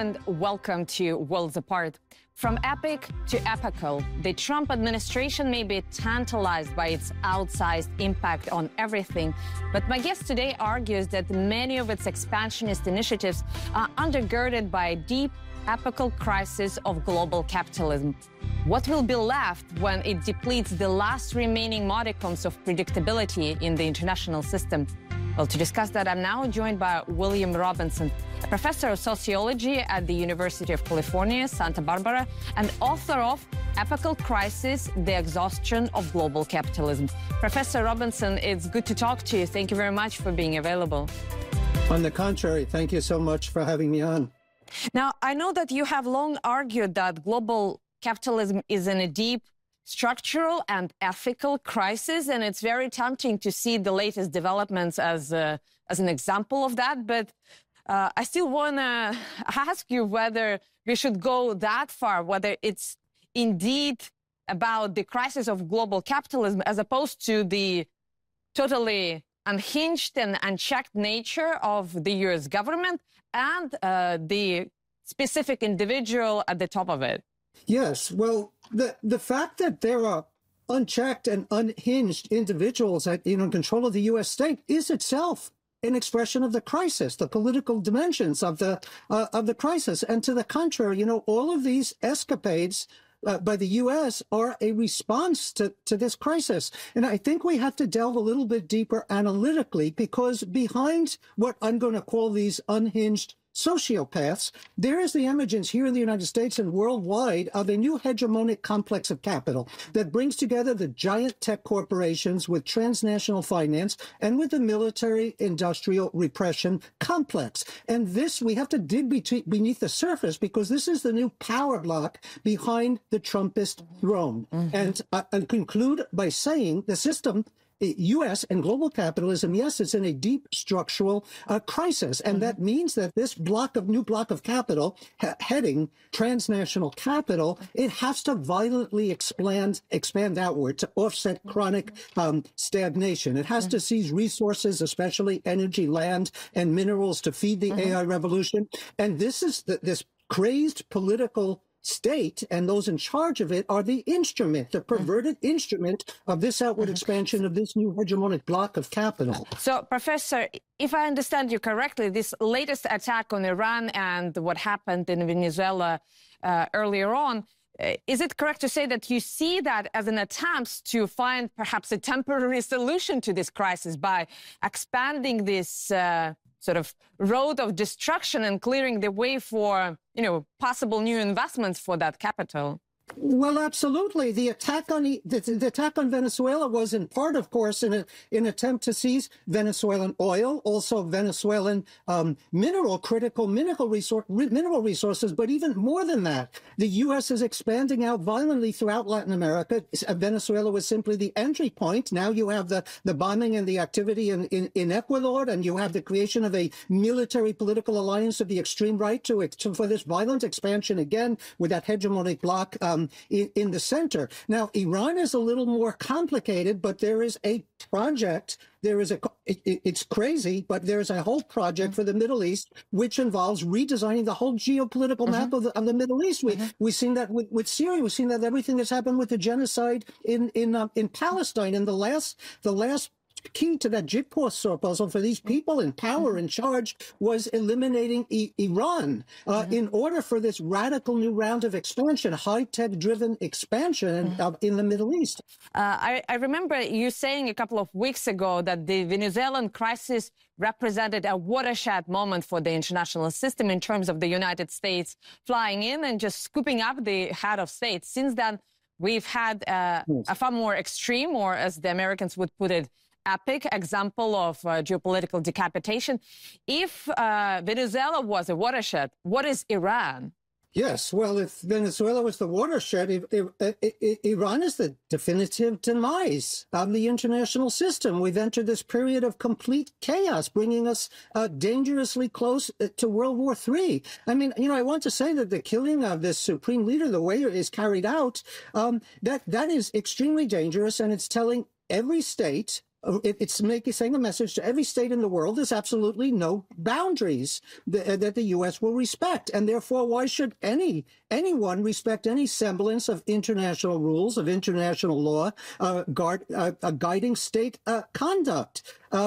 and welcome to Worlds Apart. From epic to epical, the Trump administration may be tantalized by its outsized impact on everything, but my guest today argues that many of its expansionist initiatives are undergirded by a deep, epical crisis of global capitalism. What will be left when it depletes the last remaining modicums of predictability in the international system? Well, to discuss that, I'm now joined by William Robinson, a professor of sociology at the University of California, Santa Barbara, and author of Epical Crisis, The Exhaustion of Global Capitalism. Professor Robinson, it's good to talk to you. Thank you very much for being available. On the contrary, thank you so much for having me on. Now, I know that you have long argued that global capitalism is in a deep structural and ethical crisis, and it's very tempting to see the latest developments as an example of that. But I still want to ask you whether we should go that far, whether it's indeed about the crisis of global capitalism as opposed to the totally unhinged and unchecked nature of the U.S. government and the specific individual at the top of it. Yes, well, the fact that there are unchecked and unhinged individuals in control of the U.S. state is itself an expression of the crisis, the political dimensions of the crisis. And to the contrary, all of these escapades by the U.S. are a response to this crisis. And I think we have to delve a little bit deeper analytically, because behind what I'm going to call these unhinged sociopaths, there is the emergence here in the United States and worldwide of a new hegemonic complex of capital that brings together the giant tech corporations with transnational finance and with the military-industrial repression complex. And this, we have to dig beneath the surface, because this is the new power block behind the Trumpist throne. And conclude by saying the system, U.S. and global capitalism, yes, it's in a deep structural crisis. And that means that this new block of capital, heading transnational capital, it has to violently expand outward to offset chronic stagnation. It has to seize resources, especially energy, land, and minerals, to feed the AI revolution. And this is this crazed political state, and those in charge of it are the instrument, the perverted instrument of this outward expansion of this new hegemonic block of capital. So, Professor, if I understand you correctly, this latest attack on Iran and what happened in Venezuela earlier on, is it correct to say that you see that as an attempt to find perhaps a temporary solution to this crisis by expanding this sort of road of destruction and clearing the way for, possible new investments for that capital? Well, absolutely. The attack on the attack on Venezuela was in part, of course, in an attempt to seize Venezuelan oil, also Venezuelan critical mineral resources. But even more than that, the U.S. is expanding out violently throughout Latin America. Venezuela was simply the entry point. Now you have the bombing and the activity in Ecuador, and you have the creation of a military political alliance of the extreme right for this violent expansion again with that hegemonic bloc in the center. Now, Iran is a little more complicated, but there is a project. It's crazy, but there's a whole project for the Middle East, which involves redesigning the whole geopolitical map of the Middle East. We've seen that with Syria. We've seen that everything that's happened with the genocide in Palestine. And the last key to that jigsaw puzzle for these people in power, in charge, was eliminating Iran in order for this radical new round of expansion, high-tech driven expansion in the Middle East. I remember you saying a couple of weeks ago that the Venezuelan crisis represented a watershed moment for the international system in terms of the United States flying in and just scooping up the head of state. Since then, we've had a far more extreme, or as the Americans would put it, epic example of geopolitical decapitation. If Venezuela was a watershed, what is Iran? Yes, well, if Venezuela was the watershed, Iran is the definitive demise of the international system. We've entered this period of complete chaos, bringing us dangerously close to World War III. I mean, I want to say that the killing of this supreme leader, the way it is carried out, that is extremely dangerous, and it's telling every state it's saying a message to every state in the world. There's absolutely no boundaries that the U.S. will respect, and therefore, why should anyone respect any semblance of international rules, of international law, guiding state conduct?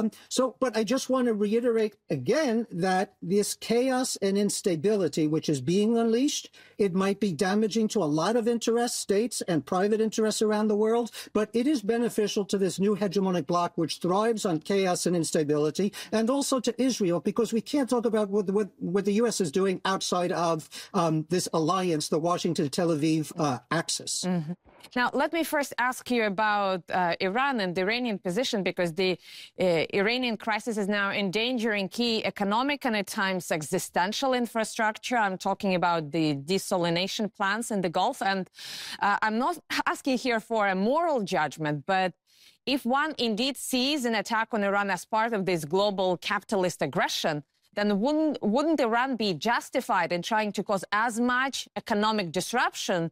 But I just want to reiterate again that this chaos and instability, which is being unleashed, it might be damaging to a lot of interests, states and private interests around the world, but it is beneficial to this new hegemonic bloc, which thrives on chaos and instability, and also to Israel, because we can't talk about what the U.S. is doing outside of this alliance, the Washington-Tel Aviv axis. Mm-hmm. Now, let me first ask you about Iran and the Iranian position, because the Iranian crisis is now endangering key economic and at times existential infrastructure. I'm talking about the desalination plants in the Gulf. And I'm not asking here for a moral judgment, but if one indeed sees an attack on Iran as part of this global capitalist aggression, then wouldn't Iran be justified in trying to cause as much economic disruption,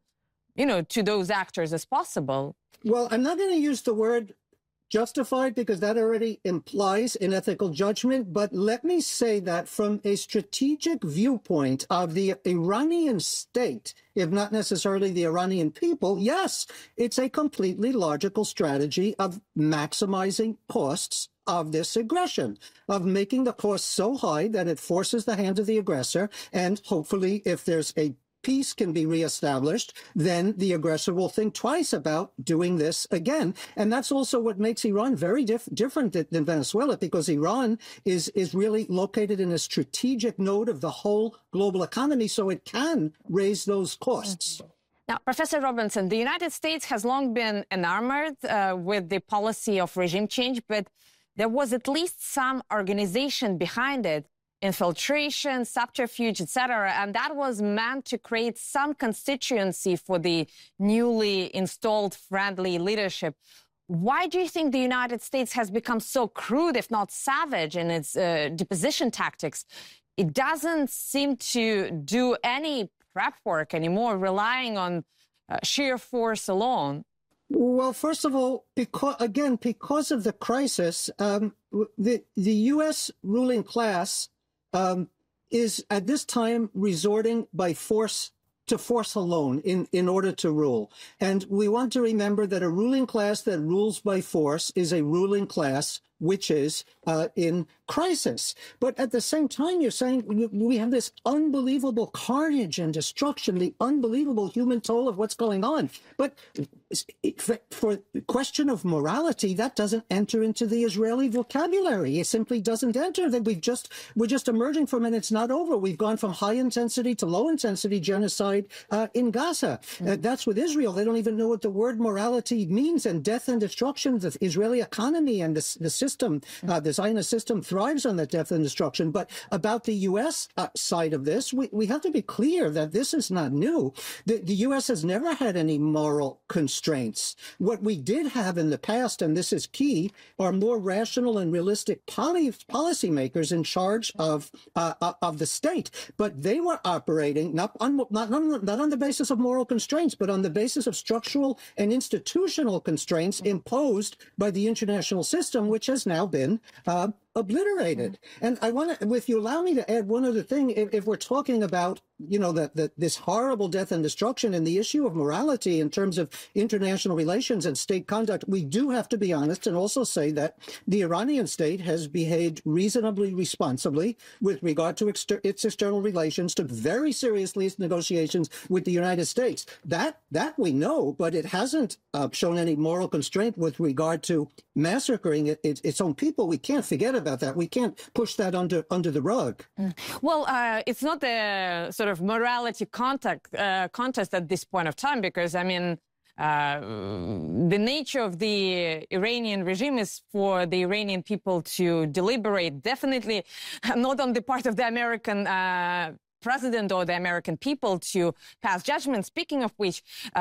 to those actors as possible? Well, I'm not going to use the word justified because that already implies an ethical judgment. But let me say that from a strategic viewpoint of the Iranian state, if not necessarily the Iranian people, yes, it's a completely logical strategy of maximizing costs of this aggression, of making the cost so high that it forces the hand of the aggressor. And hopefully, if there's a peace can be reestablished, then the aggressor will think twice about doing this again. And that's also what makes Iran very different than Venezuela, because Iran is really located in a strategic node of the whole global economy, so it can raise those costs. Now, Professor Robinson, the United States has long been enamored with the policy of regime change, but there was at least some organization behind it. Infiltration, subterfuge, etc., and that was meant to create some constituency for the newly installed friendly leadership. Why do you think the United States has become so crude, if not savage, in its deposition tactics? It doesn't seem to do any prep work anymore, relying on sheer force alone. Well, first of all, because of the crisis, the U.S. ruling class is at this time resorting by force to force alone in order to rule. And we want to remember that a ruling class that rules by force is a ruling class which is in crisis. But at the same time, you're saying we have this unbelievable carnage and destruction, the unbelievable human toll of what's going on. But for the question of morality, that doesn't enter into the Israeli vocabulary. It simply doesn't enter. That we're just emerging from it. It's not over. We've gone from high intensity to low intensity genocide in Gaza. That's with Israel. They don't even know what the word morality means. And death and destruction, the Israeli economy and the system, the Zionist system thrives on that death and destruction. But about the U.S. Side of this, we have to be clear that this is not new. The U.S. has never had any moral constraints. What we did have in the past, and this is key, are more rational and realistic policymakers in charge of the state. But they were operating not on the basis of moral constraints, but on the basis of structural and institutional constraints imposed by the international system, which has now been obliterated. And I want to, if you allow me to add one other thing, if we're talking about, this horrible death and destruction and the issue of morality in terms of international relations and state conduct, we do have to be honest and also say that the Iranian state has behaved reasonably responsibly with regard to its external relations, took very seriously its negotiations with the United States. That we know, but it hasn't shown any moral constraint with regard to massacring its own people. We can't forget about that. We can't push that under the rug. Well, it's not a sort of morality contest at this point of time, because, I mean, the nature of the Iranian regime is for the Iranian people to deliberate, definitely not on the part of the American president or the American people to pass judgment. Speaking of which,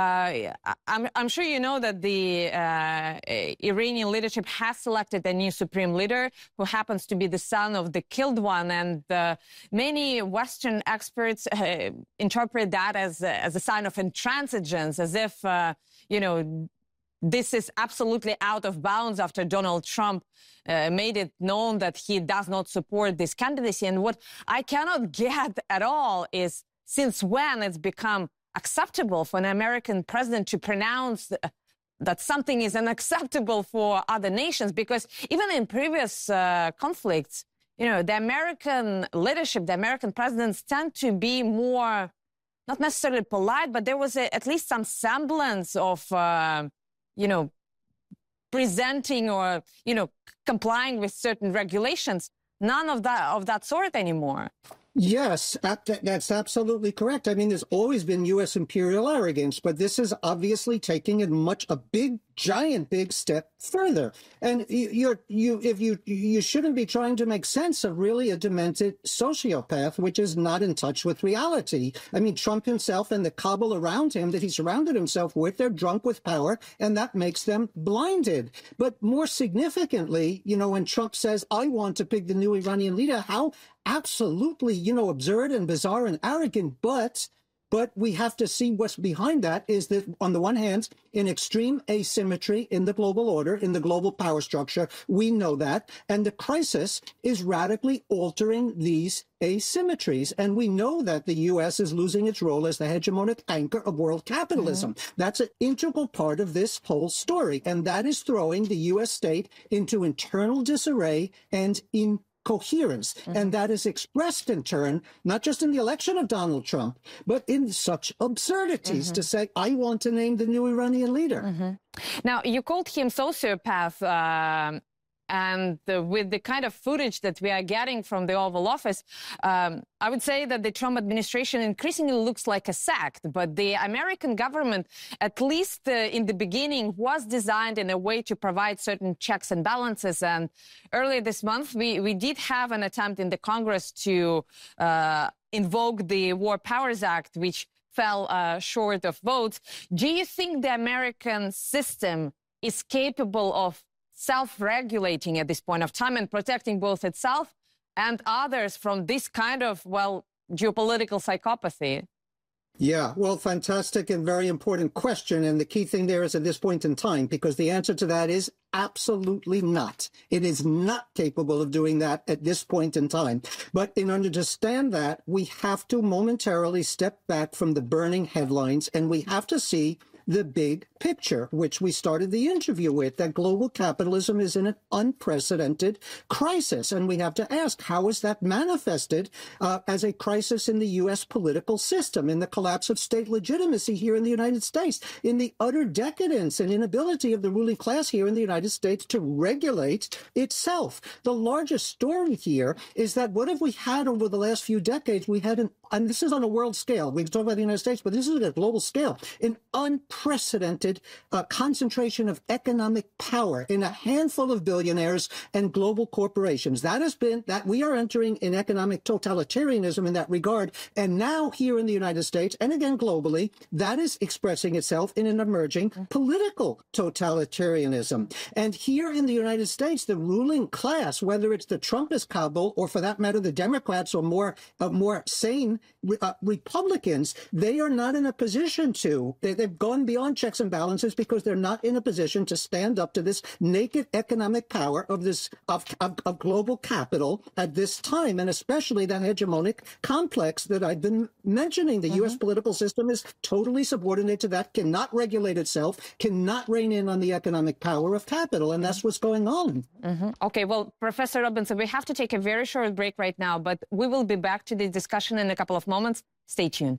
I'm sure you know that the Iranian leadership has selected a new supreme leader who happens to be the son of the killed one. And many Western experts interpret that as a sign of intransigence, as if, this is absolutely out of bounds after Donald Trump made it known that he does not support this candidacy. And what I cannot get at all is since when it's become acceptable for an American president to pronounce that something is unacceptable for other nations, because even in previous conflicts, the American leadership, the American presidents tend to be more, not necessarily polite, but there was at least some semblance of, presenting or, complying with certain regulations. None of that sort anymore. Yes, that's absolutely correct. I mean, there's always been U.S. imperial arrogance, but this is obviously taking it a big step further. And you shouldn't be trying to make sense of really a demented sociopath, which is not in touch with reality. I mean, Trump himself and the cabal around him that he surrounded himself with, they're drunk with power, and that makes them blinded. But more significantly, when Trump says, I want to pick the new Iranian leader, how absolutely, absurd and bizarre and arrogant, but we have to see what's behind that is that, on the one hand, in extreme asymmetry in the global order, in the global power structure, we know that, and the crisis is radically altering these asymmetries. And we know that the U.S. is losing its role as the hegemonic anchor of world capitalism. Mm-hmm. That's an integral part of this whole story, and that is throwing the U.S. state into internal disarray and incoherence. Mm-hmm. And that is expressed in turn, not just in the election of Donald Trump, but in such absurdities to say, I want to name the new Iranian leader. Mm-hmm. Now, you called him sociopath, and with the kind of footage that we are getting from the Oval Office, I would say that the Trump administration increasingly looks like a sect. But the American government, at least in the beginning, was designed in a way to provide certain checks and balances. And earlier this month, we did have an attempt in the Congress to invoke the War Powers Act, which fell short of votes. Do you think the American system is capable of self-regulating at this point of time and protecting both itself and others from this kind of, geopolitical psychopathy? Yeah, well, fantastic and very important question. And the key thing there is at this point in time, because the answer to that is absolutely not. It is not capable of doing that at this point in time. But in order to understand that, we have to momentarily step back from the burning headlines, and we have to see the big picture, which we started the interview with, that global capitalism is in an unprecedented crisis. And we have to ask, how is that manifested as a crisis in the U.S. political system, in the collapse of state legitimacy here in the United States, in the utter decadence and inability of the ruling class here in the United States to regulate itself? The largest story here is that what have we had over the last few decades? We had and this is on a world scale. We can talk about the United States, but this is at a global scale, an unprecedented concentration of economic power in a handful of billionaires and global corporations. That has been that we are entering in economic totalitarianism in that regard. And now here in the United States, and again globally, that is expressing itself in an emerging political totalitarianism. And here in the United States, the ruling class, whether it's the Trumpist cabal or for that matter, the Democrats or more sane Republicans, they are not in a position to, they've gone beyond checks and balances because they're not in a position to stand up to this naked economic power of this of global capital at this time, and especially that hegemonic complex that I've been mentioning. The U.S. political system is totally subordinate to that, cannot regulate itself, cannot rein in on the economic power of capital, and that's what's going on. Okay, well, Professor Robinson, we have to take a very short break right now, but we will be back to the discussion in a couple of moments. Stay tuned.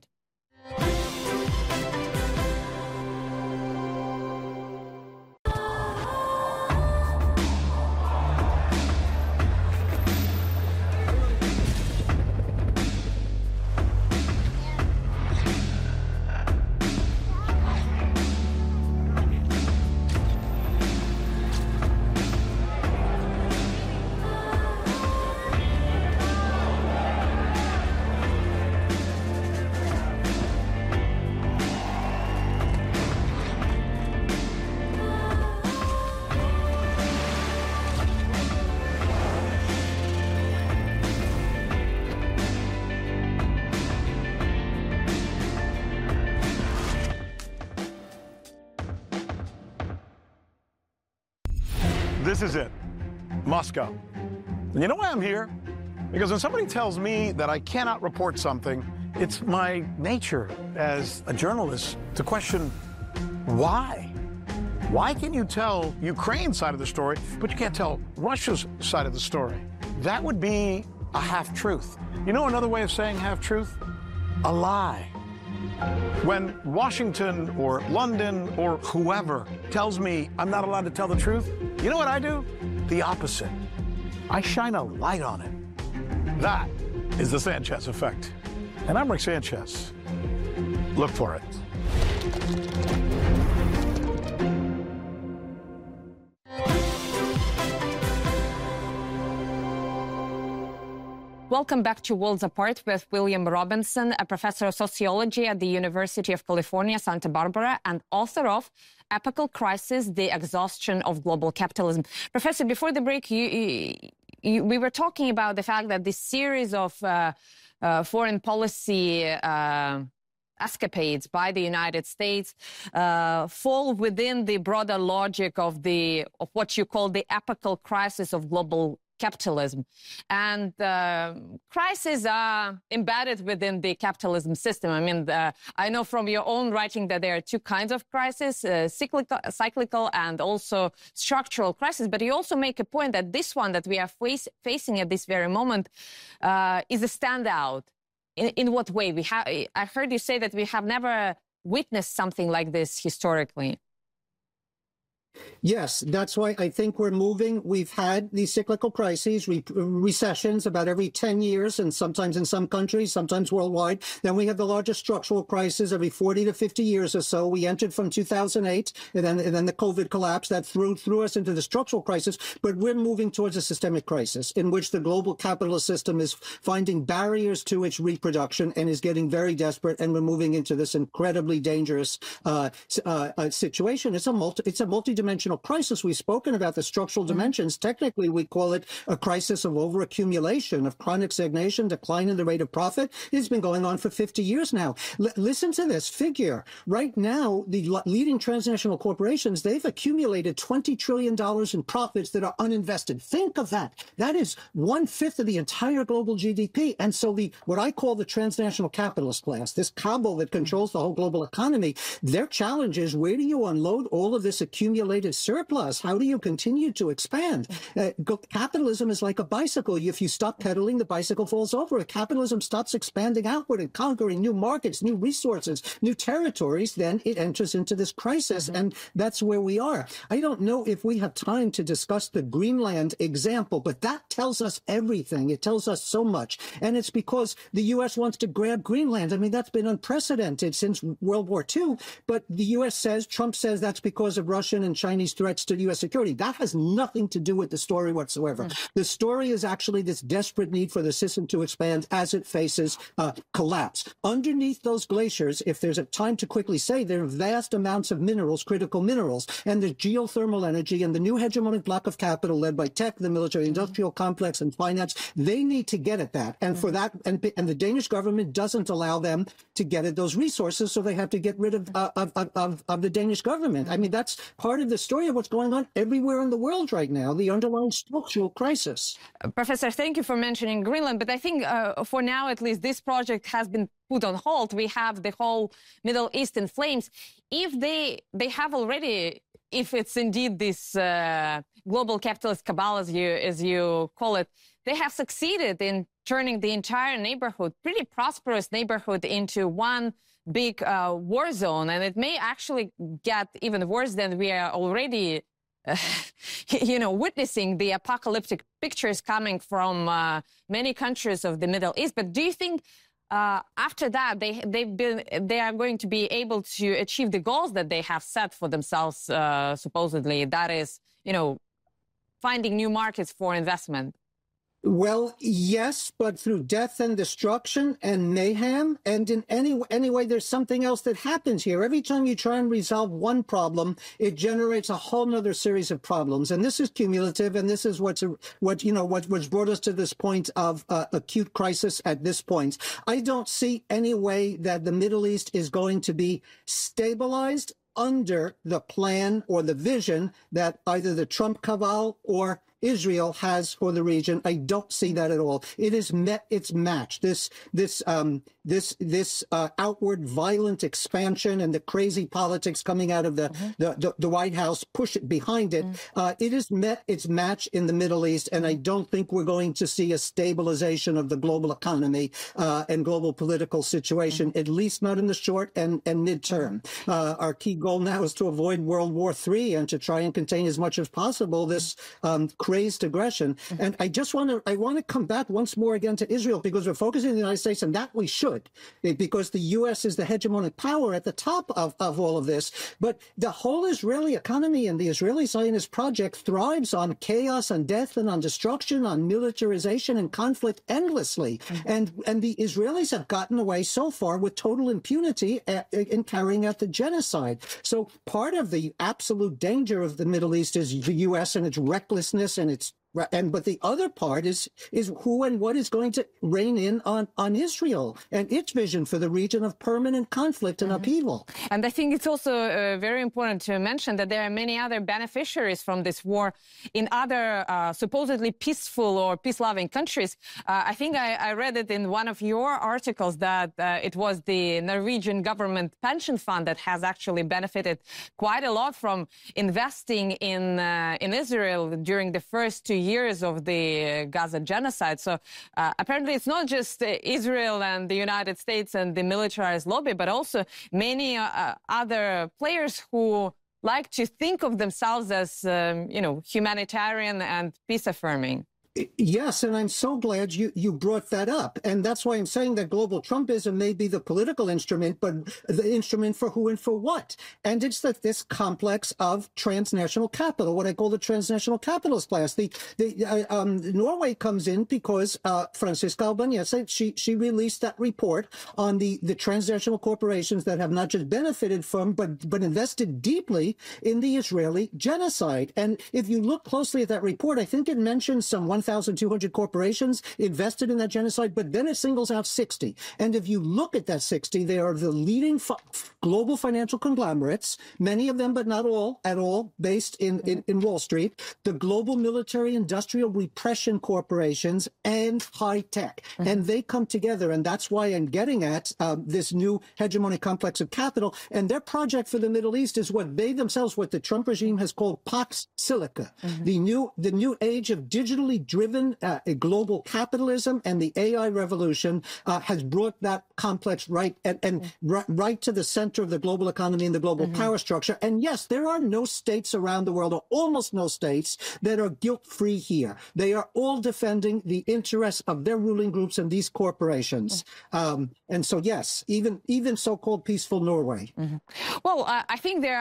This is it, Moscow. And you know why I'm here? Because when somebody tells me that I cannot report something, it's my nature as a journalist to question why. Why can you tell Ukraine's side of the story, but you can't tell Russia's side of the story? That would be a half-truth. You know another way of saying half-truth? A lie. When Washington or London or whoever tells me I'm not allowed to tell the truth, you know what I do? The opposite. I shine a light on it. That is the Sanchez effect. And I'm Rick Sanchez. Look for it. Welcome back to Worlds Apart with William Robinson, a professor of sociology at the University of California, Santa Barbara, and author of Epochal Crisis, The Exhaustion of Global Capitalism. Professor, before the break, we were talking about the fact that this series of foreign policy escapades by the United States fall within the broader logic of what you call the epochal crisis of global capitalism. And crises are embedded within the capitalism system. I mean, I know from your own writing that there are two kinds of crises, cyclical and also structural crisis. But you also make a point that this one that we are facing at this very moment is a standout. In what way? I heard you say that we have never witnessed something like this historically. Yes, that's why I think we're moving. We've had these cyclical crises, recessions about every 10 years, and sometimes in some countries, sometimes worldwide. Then we have the largest structural crisis every 40 to 50 years or so. We entered from 2008, and then the COVID collapse that threw us into the structural crisis. But we're moving towards a systemic crisis in which the global capitalist system is finding barriers to its reproduction and is getting very desperate. And we're moving into this incredibly dangerous situation. It's a multidimensional crisis. We've spoken about the structural dimensions. Technically, we call it a crisis of overaccumulation, of chronic stagnation, decline in the rate of profit. It's been going on for 50 years now. Listen to this figure. Right now, the leading transnational corporations, they've accumulated $20 trillion in profits that are uninvested. Think of that. That is 1/5 of the entire global GDP. And so what I call the transnational capitalist class, this cabal that controls the whole global economy, their challenge is, where do you unload all of this accumulated surplus? How do you continue to expand? Capitalism is like a bicycle. If you stop pedaling, the bicycle falls over. If capitalism stops expanding outward and conquering new markets, new resources, new territories, then it enters into this crisis. And that's where we are. I don't know if we have time to discuss the Greenland example, but that tells us everything. It tells us so much. And it's because the U.S. wants to grab Greenland. I mean, that's been unprecedented since World War II. But the U.S. says, Trump says that's because of Russian and Chinese threats to U.S. security. That has nothing to do with the story whatsoever. The story is actually this desperate need for the system to expand as it faces collapse. Underneath those glaciers, if there's a time to quickly say, there are vast amounts of minerals, critical minerals, and the geothermal energy and the new hegemonic block of capital led by tech, the military-industrial complex, and finance. They need to get at that. And for that, and the Danish government doesn't allow them to get at those resources, so they have to get rid of the Danish government. I mean, that's part of the story of what's going on everywhere in the world right now, the underlying structural crisis. Professor, thank you for mentioning Greenland, but I think for now, at least, this project has been put on hold. We have the whole Middle East in flames. If they have already, if it's indeed this global capitalist cabal, as you call it, they have succeeded in turning the entire neighborhood, pretty prosperous neighborhood, into one big war zone. And it may actually get even worse than we are already, witnessing the apocalyptic pictures coming from many countries of the Middle East. But do you think after that they are going to be able to achieve the goals that they have set for themselves, supposedly? That is, finding new markets for investment. Well, yes, but through death and destruction and mayhem. And in any way, there's something else that happens here. Every time you try and resolve one problem, it generates a whole nother series of problems. And this is cumulative. And this is what's brought us to this point of acute crisis at this point. I don't see any way that the Middle East is going to be stabilized under the plan or the vision that either the Trump cabal or Israel has for the region. I don't see that at all. It is met its match. This outward violent expansion and the crazy politics coming out of the White House push it behind it. It has met its match in the Middle East, and I don't think we're going to see a stabilization of the global economy and global political situation, at least not in the short and midterm. Our key goal now is to avoid World War III and to try and contain as much as possible this crazed aggression. And I want to come back once more again to Israel, because we're focusing on the United States, and that we should, because the U.S. is the hegemonic power at the top of all of this. But the whole Israeli economy and the Israeli Zionist project thrives on chaos, on death, and on destruction, on militarization and conflict endlessly. And the Israelis have gotten away so far with total impunity in carrying out the genocide. So part of the absolute danger of the Middle East is the U.S. and its recklessness but the other part is who and what is going to rein in on Israel and its vision for the region of permanent conflict and upheaval. And I think it's also very important to mention that there are many other beneficiaries from this war in other supposedly peaceful or peace-loving countries. I think I read it in one of your articles that it was the Norwegian government pension fund that has actually benefited quite a lot from investing in Israel during the first 2 years of the Gaza genocide. So apparently it's not just Israel and the United States and the militarized lobby, but also many other players who like to think of themselves as, humanitarian and peace-affirming. Yes, and I'm so glad you brought that up. And that's why I'm saying that global Trumpism may be the political instrument, but the instrument for who and for what. And it's that this complex of transnational capital, what I call the transnational capitalist class. Norway comes in because Franziska Albanese, she released that report on the transnational corporations that have not just benefited from, but invested deeply in the Israeli genocide. And if you look closely at that report, I think it mentions some 1,200 corporations invested in that genocide, but then it singles out 60. And if you look at that 60, they are the leading global financial conglomerates, many of them, but not all, at all, based in Wall Street, the global military industrial repression corporations, and high tech. And they come together, and that's why I'm getting at this new hegemonic complex of capital. And their project for the Middle East is what they themselves, what the Trump regime has called Pax Silica, the new age of digitally driven global capitalism, and the AI revolution has brought that complex right to the center of the global economy and the global power structure. And yes, there are no states around the world, or almost no states, that are guilt-free here. They are all defending the interests of their ruling groups and these corporations. And so, yes, even so-called peaceful Norway. Well, I think there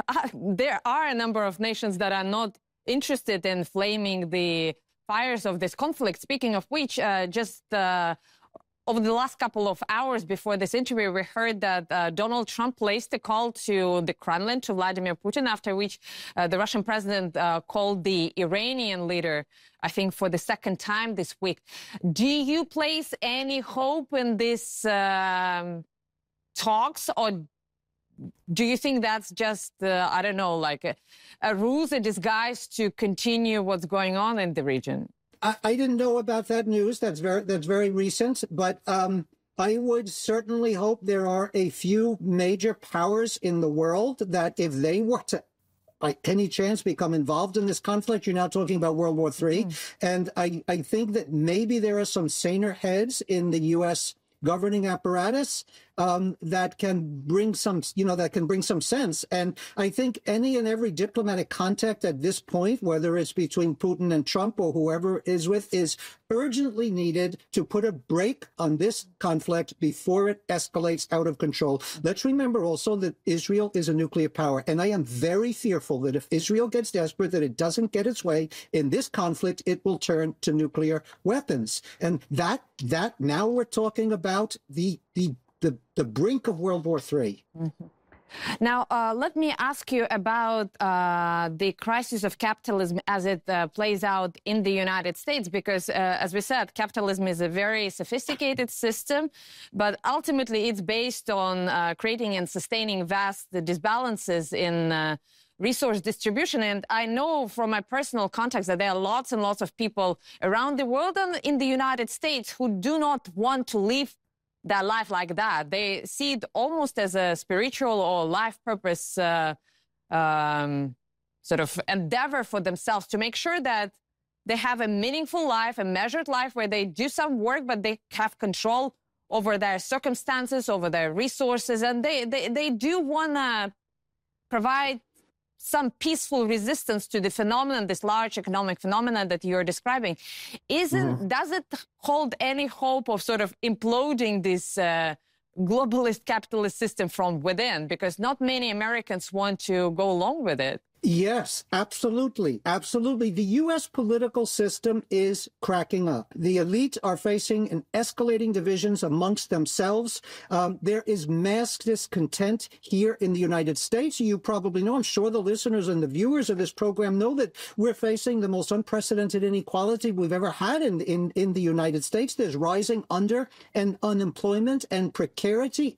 are a number of nations that are not interested in flaming the fires of this conflict. Speaking of which, just over the last couple of hours before this interview, we heard that Donald Trump placed a call to the Kremlin, to Vladimir Putin, after which the Russian president called the Iranian leader, I think, for the second time this week. Do you place any hope in these talks, or do you think that's just, like a ruse, a disguise to continue what's going on in the region? I didn't know about that news. That's very recent. But I would certainly hope there are a few major powers in the world that, if they were to, by any chance, become involved in this conflict, you're now talking about World War III. And I think that maybe there are some saner heads in the U.S. governing apparatus that can bring some sense. And I think any and every diplomatic contact at this point, whether it's between Putin and Trump or whoever is with, is urgently needed to put a brake on this conflict before it escalates out of control. Let's remember also that Israel is a nuclear power. And I am very fearful that if Israel gets desperate, that it doesn't get its way in this conflict, it will turn to nuclear weapons. And that now we're talking about the brink of World War III. Now, let me ask you about the crisis of capitalism as it plays out in the United States, because, as we said, capitalism is a very sophisticated system, but ultimately it's based on creating and sustaining vast disbalances in resource distribution. And I know from my personal context that there are lots and lots of people around the world and in the United States who do not want to live their life like that. They see it almost as a spiritual or life purpose sort of endeavor for themselves to make sure that they have a meaningful life, a measured life where they do some work, but they have control over their circumstances, over their resources, and they do want to provide some peaceful resistance to the phenomenon, this large economic phenomenon that you're describing. Does it hold any hope of sort of imploding this globalist capitalist system from within? Because not many Americans want to go along with it. Yes, absolutely. Absolutely. The U.S. political system is cracking up. The elite are facing an escalating divisions amongst themselves. There is mass discontent here in the United States. You probably know, I'm sure the listeners and the viewers of this program know that we're facing the most unprecedented inequality we've ever had in the United States. There's rising under and unemployment and precarity.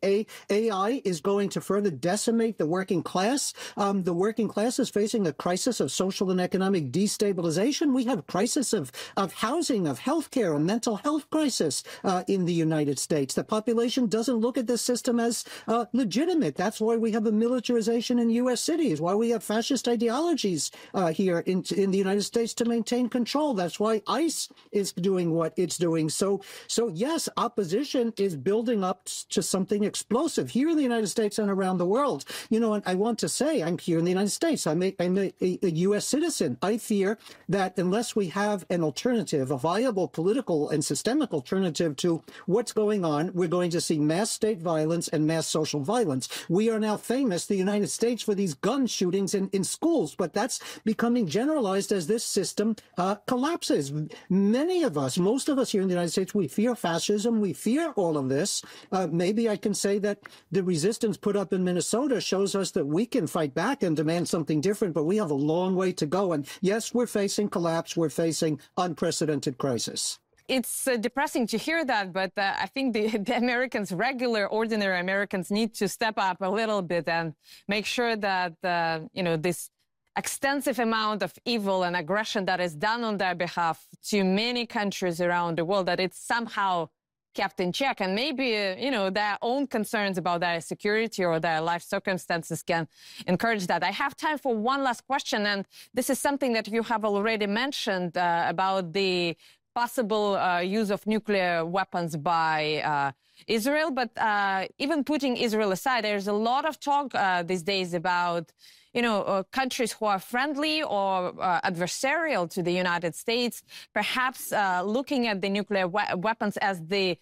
AI is going to further decimate the working class. The working class is facing a crisis of social and economic destabilization. We have a crisis of housing, of healthcare, a mental health crisis in the United States. The population doesn't look at this system as legitimate. That's why we have a militarization in U.S. cities, why we have fascist ideologies here in the United States to maintain control. That's why ICE is doing what it's doing. So yes, opposition is building up to something explosive here in the United States and around the world. You know, and I want to say I'm here in the United States. I'm a U.S. citizen. I fear that unless we have an alternative, a viable political and systemic alternative to what's going on, we're going to see mass state violence and mass social violence. We are now famous, the United States, for these gun shootings in schools, but that's becoming generalized as this system collapses. Many of us, most of us here in the United States, we fear fascism. We fear all of this. Maybe I can say that the resistance put up in Minnesota shows us that we can fight back and demand something different, but we have a long way to go. And yes, we're facing collapse. We're facing unprecedented crisis. It's depressing to hear that, but I think the Americans, regular, ordinary Americans, need to step up a little bit and make sure that, this extensive amount of evil and aggression that is done on their behalf to many countries around the world, that it's somehow kept in check. And maybe, their own concerns about their security or their life circumstances can encourage that. I have time for one last question, and this is something that you have already mentioned about the possible use of nuclear weapons by Israel. But even putting Israel aside, there's a lot of talk these days about countries who are friendly or adversarial to the United States, perhaps looking at the nuclear weapons as the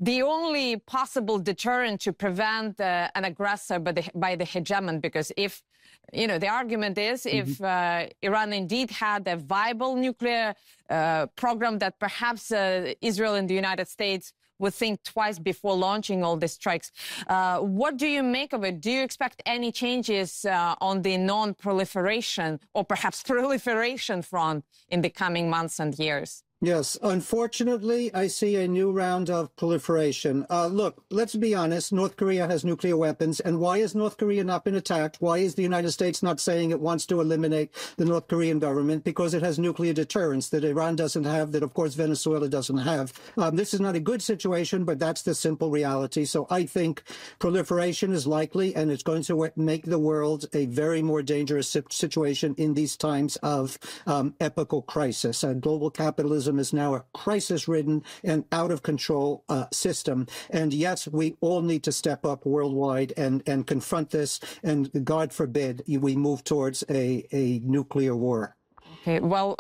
only possible deterrent to prevent an aggressor by the hegemon. Because if, the argument is if Iran indeed had a viable nuclear program, that perhaps Israel and the United States would think twice before launching all these strikes. What do you make of it? Do you expect any changes on the non-proliferation or perhaps proliferation front in the coming months and years? Yes, unfortunately, I see a new round of proliferation. Look, let's be honest. North Korea has nuclear weapons. And why has North Korea not been attacked? Why is the United States not saying it wants to eliminate the North Korean government? Because it has nuclear deterrence that Iran doesn't have, that, of course, Venezuela doesn't have. This is not a good situation, but that's the simple reality. So I think proliferation is likely, and it's going to make the world a very more dangerous situation in these times of epochal crisis. Global capitalism is now a crisis-ridden and out-of-control system. And yes, we all need to step up worldwide and confront this. And God forbid we move towards a nuclear war. Okay, well,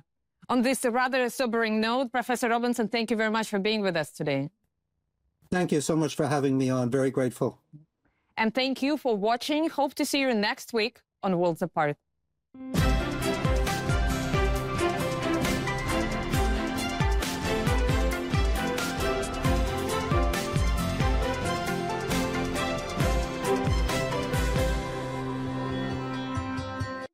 on this rather sobering note, Professor Robinson, thank you very much for being with us today. Thank you so much for having me on. Very grateful. And thank you for watching. Hope to see you next week on Worlds Apart.